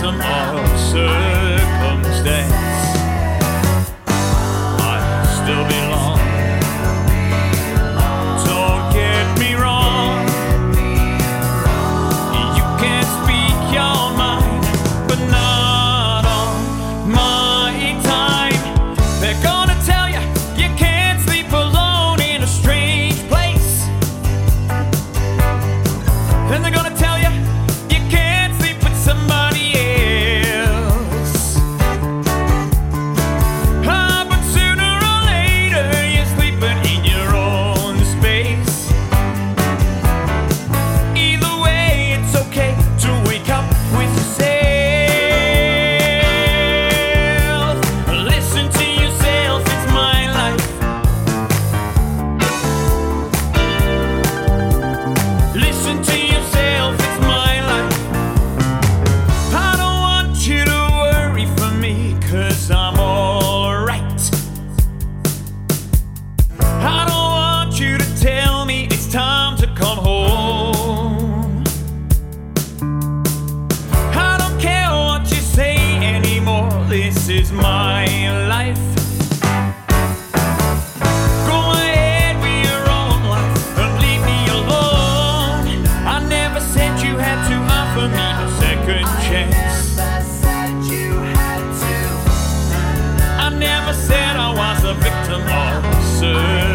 victim of circumstance. I still belong. Don't get me wrong. You can speak your mind, but not on my time. They're gonna tell you you can't sleep alone in a strange place. Then they're gonna tell you you can't sleep with somebody else. But sooner or later you're sleeping in your own space. Either way, it's okay to wake up with yourself. Listen to yourself, it's my life. Listen to yourself, it's my life. I don't want you to worry for me, 'cause I'm alright. I don't want you to tell me it's time to come home. I don't care what you say anymore, this is my life. Go ahead with your own life and leave me alone. I never said you had to offer me a second chance. I never said I was a victim of circumstance.